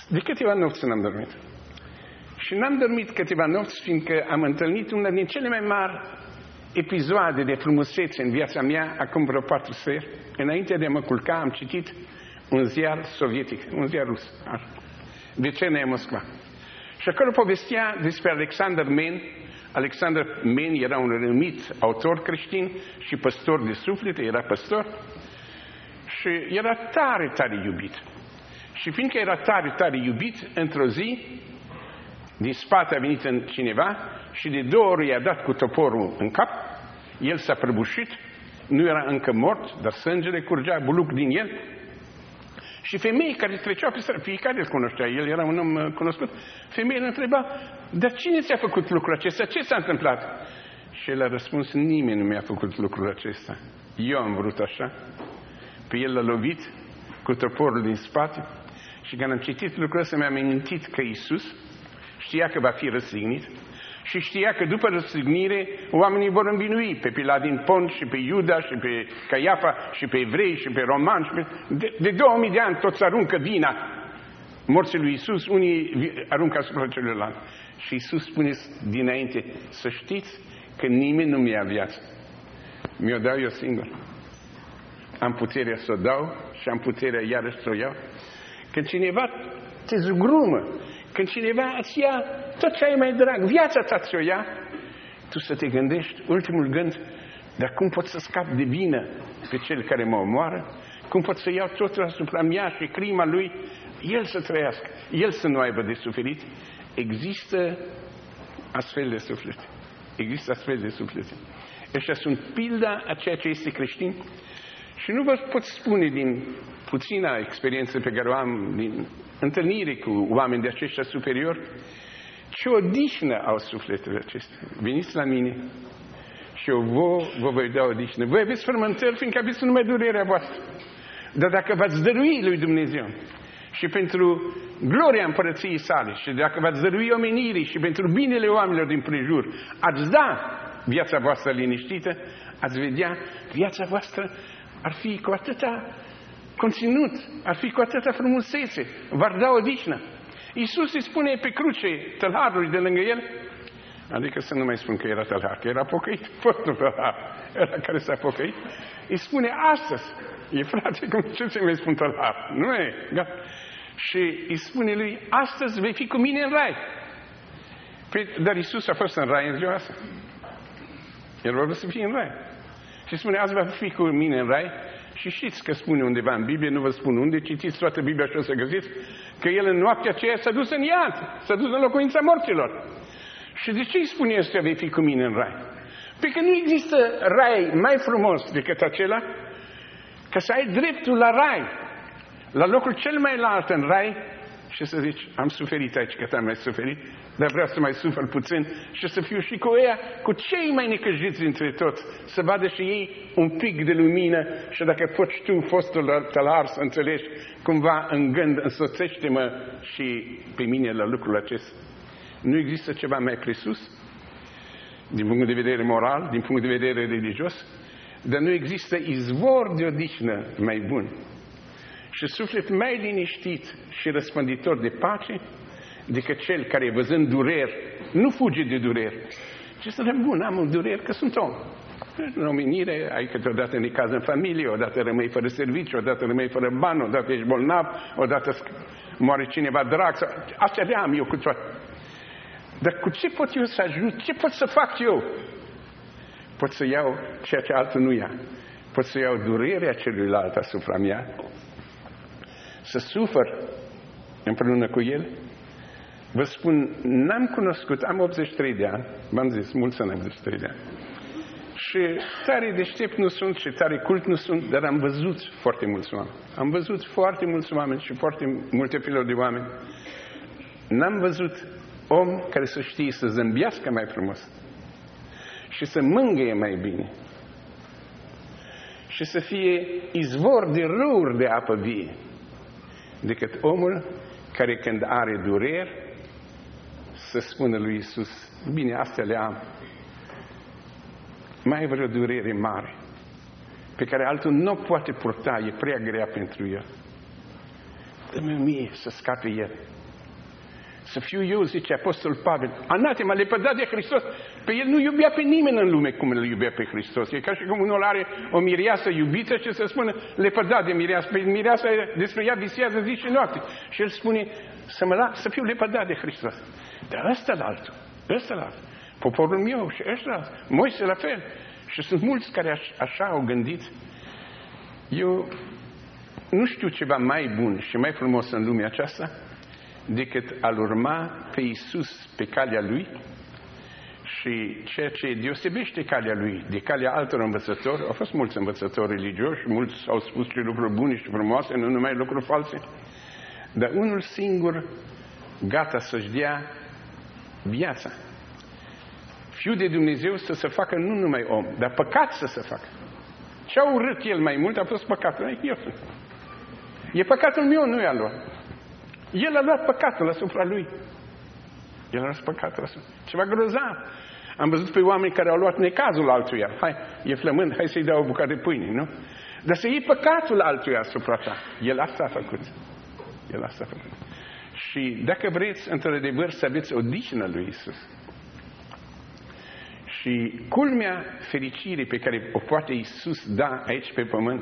De câteva nopți n-am dormit. Și n-am dormit câteva nopți, fiindcă am întâlnit una din cele mai mari episoade de frumusețe în viața mea, acum vreo 4 seri. Înainte de a mă culca, am citit un ziar sovietic, un ziar rus, Vecernia Moscova. Și acolo povestea despre Alexander Men. Alexander Men era un renumit autor creștin și păstor de suflete, era păstor și era tare, tare iubit. Și fiindcă era tare, tare iubit, într-o zi, din spate a venit în cineva și de 2 ori i-a dat cu toporul în cap, el s-a prăbușit, nu era încă mort, dar sângele curgea buluc din el. Și femeii care treceau pe stradă, fiecare îl cunoștea, el era un om cunoscut, femeile îl întreba, dar cine ți-a făcut lucrul acesta? Ce s-a întâmplat? Și el a răspuns, nimeni nu mi-a făcut lucrul acesta. Eu am vrut așa. Pe el l-a lovit cu toporul din spate și când am citit lucrul ăsta mi-am amintit că Iisus știa că va fi răstignit și știa că după răstignire oamenii vor învinui pe Pilat din Pont și pe Iuda și pe Caiafa și pe evrei și pe romani. Și pe... De 2000 de ani toți aruncă vina morții lui Iisus, unii aruncă asupra celorlalți. Și Iisus spune dinainte, să știți că nimeni nu mi-a viață. Mi-o dau eu singur. Am puterea să o dau și am puterea iarăși să o iau. Când cineva te zugrumă, când cineva îți ia tot ce ai mai drag, viața ta ți-o ia, tu să te gândești, ultimul gând, dar cum pot să scap de vină pe cel care mă omoară? Cum pot să iau totul asupra mea și crima lui? El să trăiască, el să nu aibă de suferit. Există astfel de suflete. Există astfel de suflete. Ăștia sunt pilda a ceea ce este creștin. Și nu vă pot spune din puțina experiență pe care o am din întâlnire cu oameni de aceștia superiori, ce odihnă au sufletele acestea. Veniți la mine și eu vă voi da odihnă. Voi aveți frământări, fiindcă aveți numai durerea voastră. Dar dacă v-ați dărui lui Dumnezeu și pentru gloria împărăției sale și dacă v-ați dărui omenirii și pentru binele oamenilor din prejur, ați da viața voastră liniștită, ați vedea viața voastră ar fi cu atâta conținut, ar fi cu atâta frumusețe, v-ar da odihnă. Iisus îi spune pe cruce tălharului de lângă el, adică să nu mai spun că era tălhar, că era pocăit, fostul tălhar, ăla care s-a pocăit, îi spune astăzi, e frate, cum ce să mai spun tălhar? Nu e, gata. Și îi spune lui, astăzi vei fi cu mine în rai. Dar Iisus a fost în rai în ziua asta. El va să fie în rai. Și spune, azi va fi cu mine în rai. Și știți că spune undeva în Biblie, nu vă spun unde, citiți toată Biblia și o să găsiți, că el în noaptea aceea s-a dus în iad, s-a dus în locuința morților. Și de ce îi spune ăsta, vei fi cu mine în rai? Pentru că nu există rai mai frumos decât acela, ca să ai dreptul la rai, la locul cel mai înalt în rai, și să zici, am suferit aici, că am mai suferit, dar vreau să mai sufăr puțin și să fiu și cu ea, cu cei mai necăjiți dintre toți, să vadă și ei un pic de lumină și dacă poți tu, fostul tălhar, să înțelegi cumva în gând, însoțește-mă și pe mine la lucrul acesta. Nu există ceva mai presus, din punct de vedere moral, din punct de vedere religios, dar nu există izvor de odihnă mai bun și suflet mai liniștit și răspânditor de pace decât cel care, văzând dureri, nu fuge de dureri, ci să bun, am un dureri că sunt om. În omenire, ai câteodată necaz în familie, odată rămâi fără serviciu, odată rămâi fără bani, odată ești bolnav, odată moare cineva drag. Astea le am eu cu toate. Dar cu ce pot eu să ajut? Ce pot să fac eu? Pot să iau ceea ce altul nu ia. Pot să iau durerea celuilalt asupra mea, să sufăr împreună cu el. Vă spun, n-am cunoscut, am 83 de ani, v-am zis, mulți ani am 83 de ani. Și tare deștept nu sunt și tare cult nu sunt, dar am văzut foarte mulți oameni. Am văzut foarte mulți oameni și foarte multe feluri de oameni. N-am văzut om care să știe să zâmbească mai frumos și să mângâie mai bine și să fie izvor de râuri de apă vie decât omul care când are dureri să spună lui Iisus, bine, astea le am. Mai e vreo durere mare pe care altul nu poate purta, e prea grea pentru el. dă-mi mie să scape el. Să fiu eu, zice Apostol Pavel, anatema, lepădat de Hristos. Pe el nu iubea pe nimeni în lume cum îl iubea pe Hristos. E ca și cum unul are o mireasă iubită și se spune lepădat de mireasă. Pe mireasa despre ea visează zi și noapte. Și el spune să fiu lepădat de Hristos. Dar ăsta la altul, poporul meu și ăsta, Moise la fel. Și sunt mulți care așa au gândit. Eu nu știu ceva mai bun și mai frumos în lumea aceasta decât a-L urma pe Iisus pe calea Lui și ceea ce deosebește calea Lui de calea altor învățători. Au fost mulți învățători religioși, mulți au spus și lucruri bune și frumoase, nu numai lucruri false, dar unul singur gata să-și dea viața. Fiul de Dumnezeu să se facă nu numai om, dar păcat să se facă. Ce-a urât el mai mult a fost păcatul. E păcatul meu, nu e al lor. El a luat păcatul asupra lui. Ceva grozav. Am văzut pe oameni care au luat necazul altuia. Hai, e flămând, hai să-i dau o bucată de pâine, nu? Dar să iei păcatul altuia asupra ta. El asta a făcut. Și dacă vreți, într-adevăr, să aveți odihnă lui Iisus. Și culmea fericirii pe care o poate Iisus da aici pe pământ,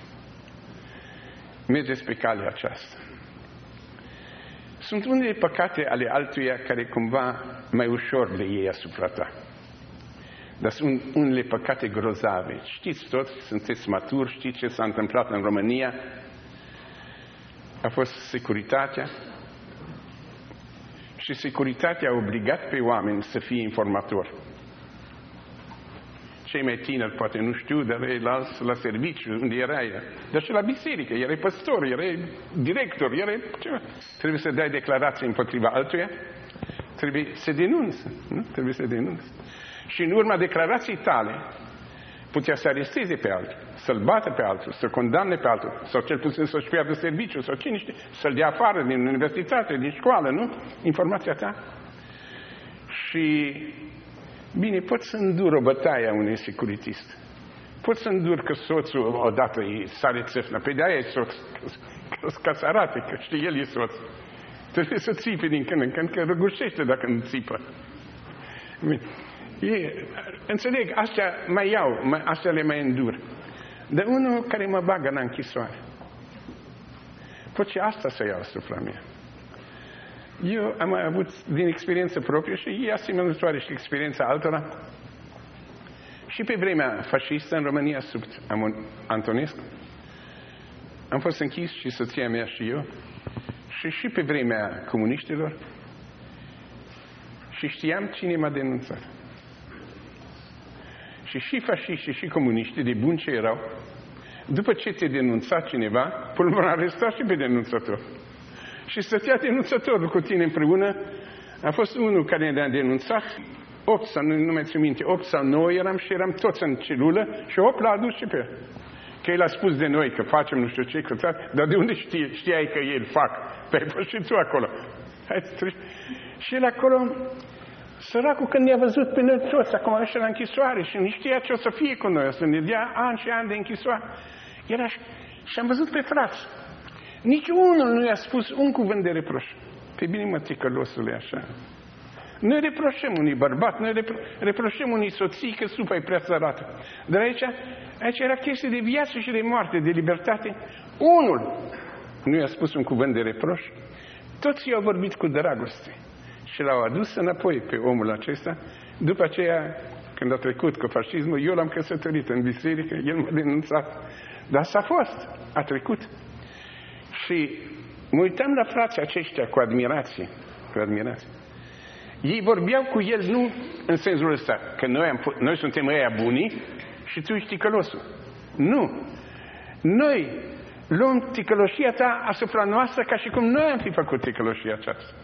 mergeți pe calea aceasta. Sunt unele păcate ale altuia care cumva mai ușor le iei asupra ta. Dar sunt unele păcate grozave. Știți toți, sunteți maturi, știți ce s-a întâmplat în România? A fost securitatea. Și securitatea a obligat pe oameni să fie informatori. Cei mai tineri poate nu știu, dar la serviciu, unde era el. Dar și la biserică, era păstor, era director, era ceva. Trebuie să dai declarații împotriva altuia, trebuie să denunți, nu? Trebuie să denunți. Și în urma declarației tale, putea să aresteze pe altul, să-l bată pe altul, să-l condamne pe altul, sau cel puțin să-și piardă serviciu, sau cine știe, să-l dea afară din universitate, din școală, nu? Informația ta. Și bine, pot să îndur o bătaie a unui securitist. Pot să îndur că soțul odată îi sare țâfnă. Pe de-aia e soț. Ca să arate că știe, el e soț. Trebuie să țipe din când în când, că răgușește dacă nu țipă. Înțeleg, astea mai iau, astea le mai îndur. Dar unul care mă bagă în închisoare, pot și asta să iau asupra mea. Eu am avut din experiență proprie și e asemănătoare și experiența altora. Și pe vremea fascistă în România, sub Antonescu, am fost închis și soția mea și eu. Și pe vremea comuniștilor. Și știam cine m-a denunțat. Și fasciștii și comuniștii, de bun ce erau, după ce te denunța cineva, până l-au arestat și pe denunțător. Și stătea denunțătorul cu tine împreună. A fost unul care ne-a denunțat, 8 sau nu mai țin minte, 8 sau 9 eram și eram toți în celulă și 8 l-a adus și pe el. Că el a spus de noi că facem nu știu ce, dar de unde știai că ei îl fac? Pe-ai fost și tu acolo. Și el acolo, săracul, când ne-a văzut pe noi toți, acum ăștia la închisoare și nu știa ce o să fie cu noi, o să ne dea ani și ani de închisoare. Și am văzut pe frați. Nici unul nu i-a spus un cuvânt de reproș. Pe bine, mă, ticălosule, așa. Noi reproșăm unii bărbați, noi reproșăm unii soții că supa e prea sărată. Dar aici era chestie de viață și de moarte, de libertate. Unul nu i-a spus un cuvânt de reproș. Toți i-au vorbit cu dragoste. Și l-au adus înapoi pe omul acesta. După aceea, când a trecut cu fascismul, eu l-am căsătorit în biserică, el m-a denunțat. Dar s-a fost, a trecut. Și mă uitam la frații aceștia cu admirație. Ei vorbeau cu el nu în sensul ăsta, că noi suntem ăia bunii și tu ești ticălosul. Nu. Noi luăm ticăloșia ta asupra noastră ca și cum noi am fi făcut ticăloșia aceasta.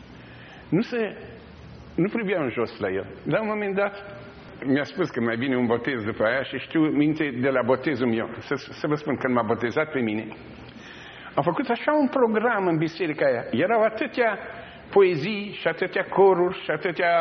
Nu priveau în jos la el. La un moment dat mi-a spus că mai vine un botez după aia și știu minte de la botezul meu. Să vă spun, când m-a botezat pe mine, am făcut așa un program în biserica aia. Erau atâtea poezii și atâtea coruri și atâtea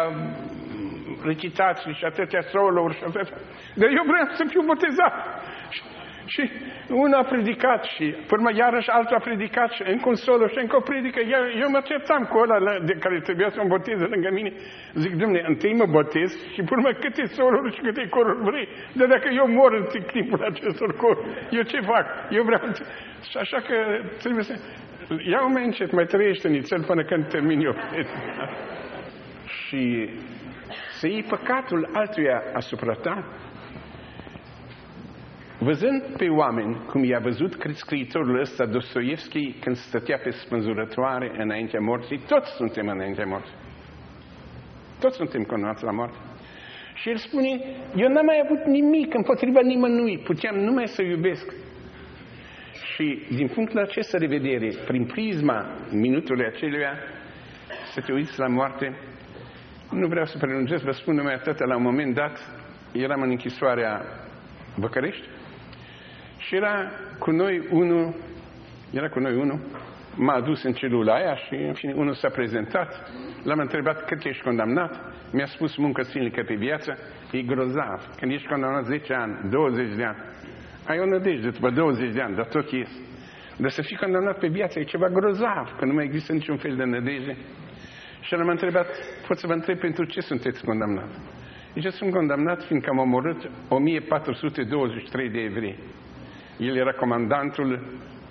recitații și atâtea solouri și atâtea... Dar eu vreau să fiu botezat. Și unul a predicat și până iarăși altul a predicat și încă un solo și încă o predică. Eu mă certam cu ăla de care trebuia să mă boteze lângă mine. Zic, Dom'le, întâi mă botez și până urmă câte soluri și câte coruri vrei. Dar dacă eu mor în timpul acestor coruri, eu ce fac? Eu vreau... Și așa că trebuie să... Ia-o mai încet, mai trăiește nițel până când termin eu. Și să iei păcatul altuia asupra ta. Văzând pe oameni, cum i-a văzut scriitorul ăsta Dostoievski când stătea pe spânzurătoare înaintea morții, toți suntem înaintea morții. Toți suntem condamnați la moarte. Și el spune, eu n-am mai avut nimic împotriva nimănui, puteam numai să iubesc. Și din punctul acesta de vedere, prin prisma minutului aceluia, să te uiți la moarte, nu vreau să prelungesc, vă spun numai atât, la un moment dat, eram în închisoarea București și era cu noi unul, m-a adus în celula aia și în fine unul s-a prezentat, l-am întrebat cât ești condamnat, mi-a spus muncă silnică pe viață, e grozav, când ești condamnat 10 ani, 20 de ani, ai o nădejde după 20 de ani, dar tot ies. Dar să fii condamnat pe viață e ceva grozav, că nu mai există niciun fel de nădejde. Și l-am întrebat, pot să vă întreb pentru ce sunteți condamnat? Deci sunt condamnat fiindcă am omorât 1423 de evrei. El era comandantul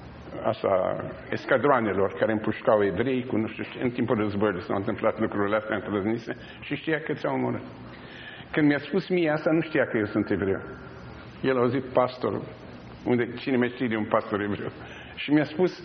escadroanelor care împușcau evrei cu nu știu ce. În timpul războiului s-au întâmplat lucrurile astea întrăznise și știa că ți-au omorât. Când mi-a spus mie asta, nu știa că eu sunt evreu. El a auzit pastorul. Cine mai știe de un pastor evreu? Și mi-a spus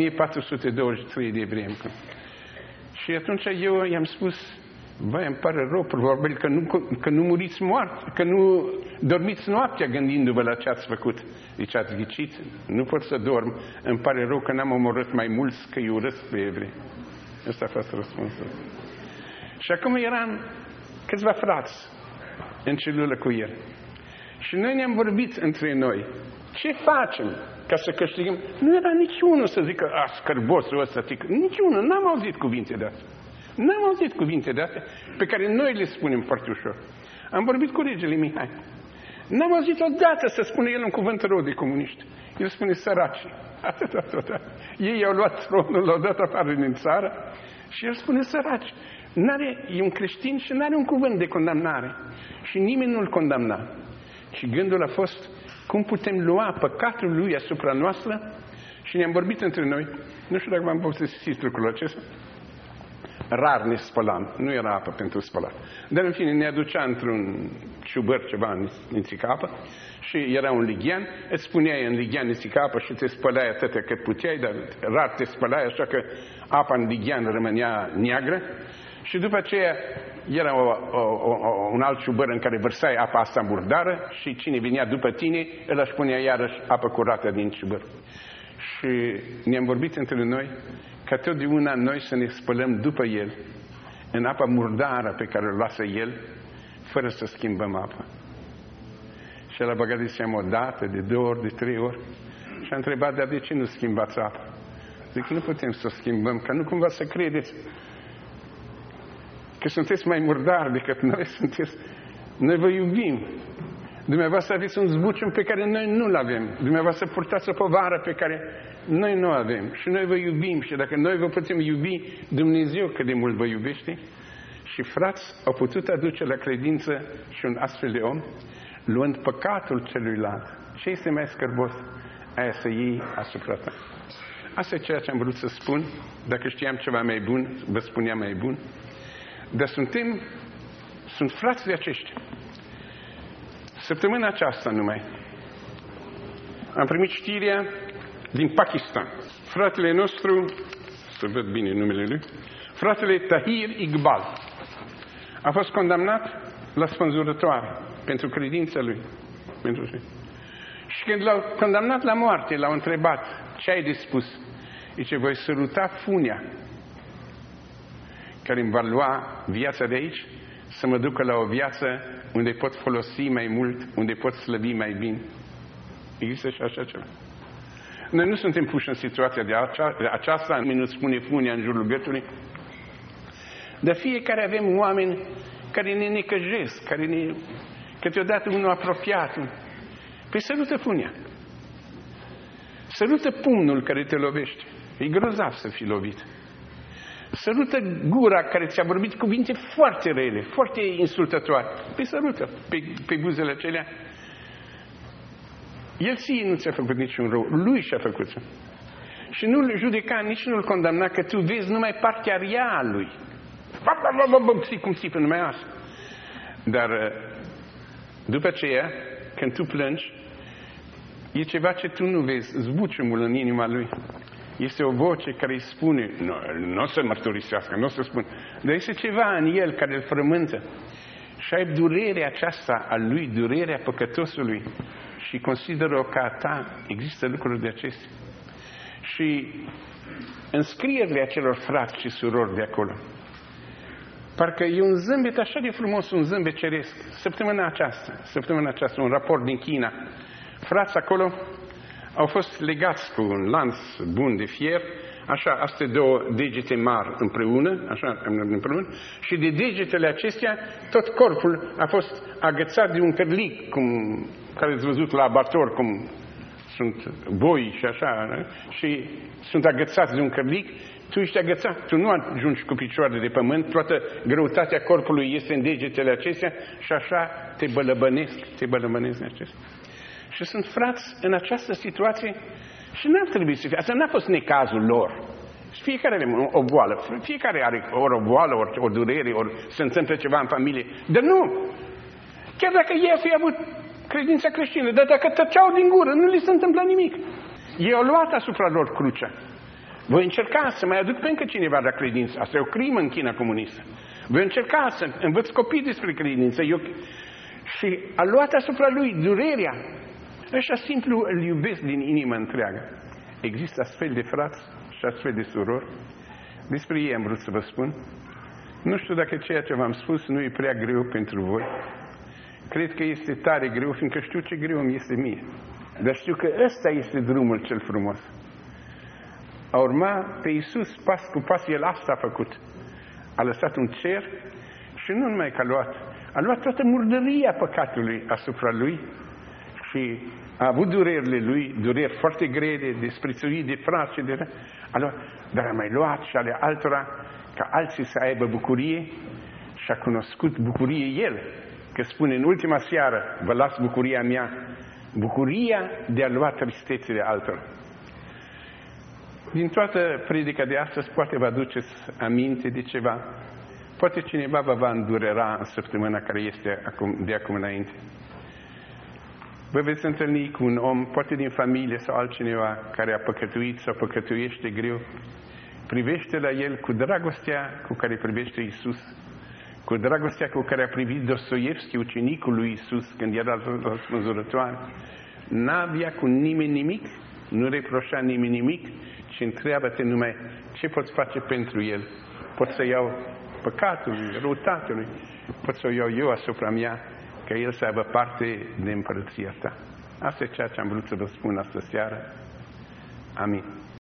1423 de evrei. Și atunci eu i-am spus, vai, îmi pare rău, probabil că nu muriți moarți, că nu dormiți noaptea gândindu-vă la ce ați făcut. Deci ați ghicit, nu pot să dorm, îmi pare rău că n-am omorât mai mulți, că îi urăsc pe evrei. Ăsta a fost răspunsul. Și acum eram câțiva frați în celulă cu el. Și noi ne-am vorbit între noi. Ce facem ca să câștigăm? Nu era niciunul să zică, scârbosul ăsta, niciunul, n-am auzit cuvinte de astea. N-am auzit cuvinte de astea pe care noi le spunem foarte ușor. Am vorbit cu regele Mihai. N-am auzit odată să spună el un cuvânt rău de comuniști. El spune săraci. Atât. Ei i-au luat tronul, l-au dat afară din țară și el spune săraci. E un creștin și n-are un cuvânt de condamnare. Și nimeni nu-l condamna. Și gândul a fost cum putem lua păcatul lui asupra noastră și ne-am vorbit între noi. Nu știu dacă v-am povestit lucrul acesta. Rar ne spălam, nu era apă pentru spălat. Dar în fine ne aducea într-un ciubăr ceva în nițică apă și era un lighean, îți puneai în lighean nițică apă și te spălai atât cât puteai, dar rar te spălai, așa că apa în lighean rămânea neagră și după aceea era un alt ciubăr în care vărsai apa asta murdară și cine venea după tine, îl își punea iarăși apă curată din ciubăr. Și ne-am vorbit între noi ca totdeauna noi să ne spălăm după el, în apa murdară pe care o lasă el, fără să schimbăm apa. Și el a băgat de seamă o dată, de 2 ori, de 3 ori și a întrebat, dar de ce nu schimbați apa? Zic, nu putem să o schimbăm, ca nu cumva să credeți că sunteți mai murdari decât noi sunteți. Noi vă iubim. Dumneavoastră aveți un zbucium pe care noi nu-l avem. Dumneavoastră purtați o povară pe care noi nu avem. Și noi vă iubim. Și dacă noi vă putem iubi, Dumnezeu cât de mult vă iubește. Și frați au putut aduce la credință și un astfel de om, luând păcatul celuilalt. Ce este mai scârbos? Aia să iei asupra ta. Asta e ceea ce am vrut să spun. Dacă știam ceva mai bun, vă spuneam mai bun. Dar sunt frați de aceștia. Săptămâna aceasta numai am primit știrea din Pakistan. Fratele nostru, să văd bine numele lui, fratele Tahir Iqbal, a fost condamnat la spânzurătoare pentru credința lui. Și când l-au condamnat la moarte, l-au întrebat, ce ai de spus? Zice, voi săruta funia care îmi va lua viața de aici, să mă ducă la o viață unde pot folosi mai mult, unde pot slăbi mai bine. Există și așa ceva. Noi nu suntem puși în situația de aceasta, nu spune funia în jurul gâtului, dar fiecare avem oameni care ne necăjesc, câteodată unul apropiat. Păi sărută funia. Sărută pumnul care te lovește. E grozav să fii lovit. Sărută gura care ți-a vorbit cuvinte foarte rele, foarte insultătoare. Păi sărută pe buzele acelea. El ție nu ți-a făcut niciun rău. Lui și-a făcut. Și nu-l judeca, nici nu-l condamna, că tu vezi numai partea rea a lui. Cum țipă numai asta. Dar după aceea, când tu plângi, e ceva ce tu nu vezi, zbuciumul în inima lui. Este o voce care îi spune, nu o să mărturisească, nu o să spun, dar este ceva în el care îl frământă. Și ai durerea aceasta a lui, durerea păcătosului și consideră-o ca a ta. Există lucruri de acestea. Și în scrierile acelor frați și surori de acolo, parcă e un zâmbet așa de frumos, un zâmbet ceresc. Săptămâna aceasta, un raport din China. Frați acolo au fost legați cu un lanț bun de fier, așa, astea două degete mari împreună, și de degetele acestea, tot corpul a fost agățat de un cărlic, care ați văzut la abator, cum sunt boi și așa, și sunt agățați de un cărlic. Tu ești agățat, tu nu ajungi cu picioarele de pământ, toată greutatea corpului este în degetele acestea și așa te bălăbănesc acestea. Și sunt frați în această situație și n-ar trebui să fie. Asta n-a fost necazul lor. Fiecare are o boală, fiecare are ori o boală, ori o durere, ori se întâmplă ceva în familie. Dar nu! Chiar dacă ei ar fi avut credința creștină, dar dacă tăceau din gură, nu li se întâmplă nimic. Ei au luat asupra lor crucea. Voi încerca să mai aduc pe încă cineva la credință. Asta e o crimă în China comunistă. Voi încerca să învăț copii despre credință. Și a luat asupra lui durerea. Așa simplu îl iubesc din inimă întreagă. Există astfel de frați și astfel de surori. Despre ei am vrut să vă spun. Nu știu dacă ceea ce v-am spus nu e prea greu pentru voi. Cred că este tare greu, fiindcă știu ce greu îmi este mie. Dar știu că ăsta este drumul cel frumos. A urma pe Iisus pas cu pas, El asta a făcut. A lăsat un cer și nu numai că a luat toată murdăria păcatului asupra Lui și a avut durerile Lui, dureri foarte grele, desprețuit de frați, dar a mai luat și ale altora ca alții să aibă bucurie și a cunoscut bucurie El. Că spune în ultima seară, vă las bucuria mea, bucuria de a lua tristețile altora. Din toată predica de astăzi poate vă aduceți aminte de ceva. Poate cineva vă va îndurera în săptămâna care este de acum înainte. Vă veți întâlni cu un om, poate din familie sau altcineva, care a păcătuit sau păcătuiește greu. Privește la el cu dragostea cu care privește Iisus, cu dragostea cu care a privit Dostoievski, ucenicul lui Iisus, când era la spânzurătoare. N-avea cu nimeni nimic, nu reproșa nimeni nimic, și întreabă-te numai ce poți face pentru el. Pot să iau păcatul, răutatului, pot să o iau eu asupra mea, ca el să aibă parte de împărăția ta. Asta e ceea ce am vrut să vă spun astă seară. Amin.